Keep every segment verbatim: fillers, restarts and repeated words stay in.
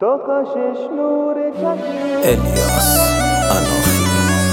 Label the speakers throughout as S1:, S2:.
S1: تا خشش نور چشم
S2: الیاس اناخی.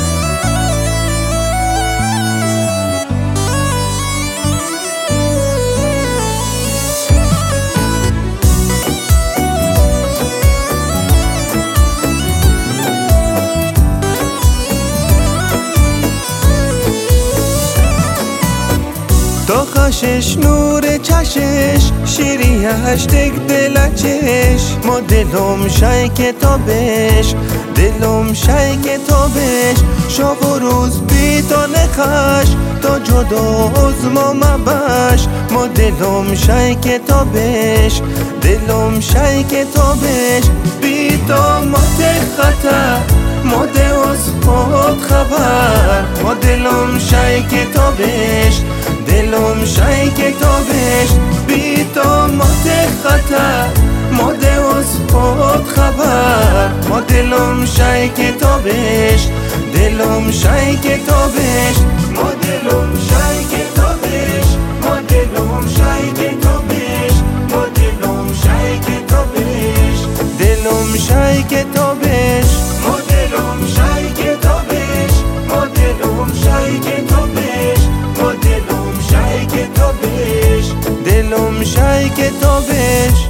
S1: تا خشش نور چشش شیریش دک دلچش ما دلم شای کتابش دلم شای کتابش شاق و روز بی تا نخش تا جدا از ما مبش ما دلم شای کتابش دلم شای کتابش بی تا ما خطر ما ده از خود خبر ما دلم شای کتابش دلم شای کتابش بی تا مات خطر ما ده از خود خبر ما دلم شای کتابش دلم شای کتابش ما دلم شای کتابش ما دلم شای کتابش ما دلم شای کتابش دلم شای کتابش ما دلم شای کتابش ما دلم شای کتابش ما دلم شای کتابش دلم شای کتابش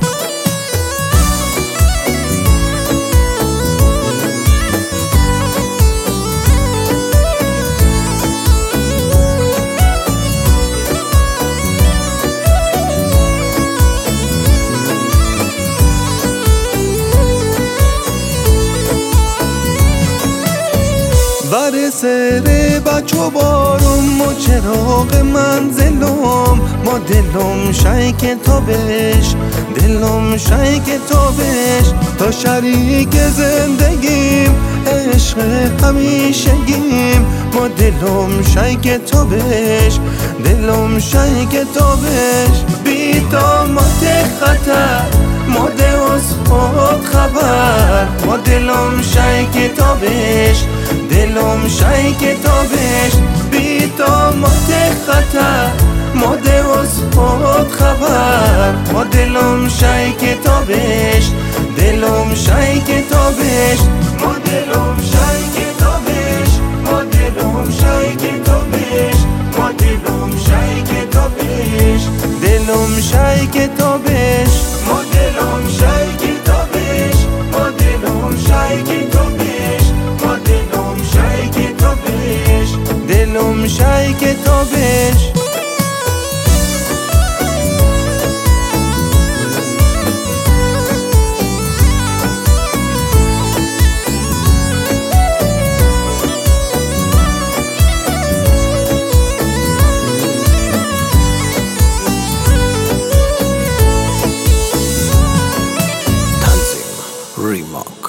S1: سر بچو بارم و چراغ منزلم ما دلم شای کتابش دلم شای کتابش تا شریک زندگیم عشق همیشگیم ما دلم شای کتابش دلم شای کتابش بی تا مات خطر ما ده از خود خبر ما دلم شای کتابش دلم شای کتابش بی تا مات خطر ما ده از خود خبر ما دلم شای کتابش دلم شای کتابش ما دلم شای کتابش ما دلم شای کتابش ما دلم شای کتابش دلم شای کتابش ما دلم شای کتابش ما دلم شای کتابش ما دلم شای کتابش دلم شای کتابش
S2: Rima.